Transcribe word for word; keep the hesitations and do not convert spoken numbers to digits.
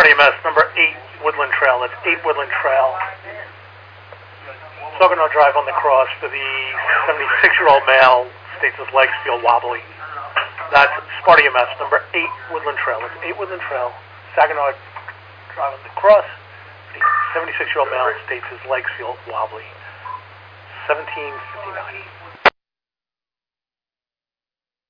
E M S, number eight Woodland Trail. That's eight Woodland Trail. Saginaw Drive on the cross for the seventy-six-year-old male, states his legs feel wobbly. That's Sparta E M S, number eight Woodland Trail. That's eight Woodland Trail. Saginaw Drive on the cross. The seventy-six-year-old male states his legs feel wobbly. seventeen fifty-nine.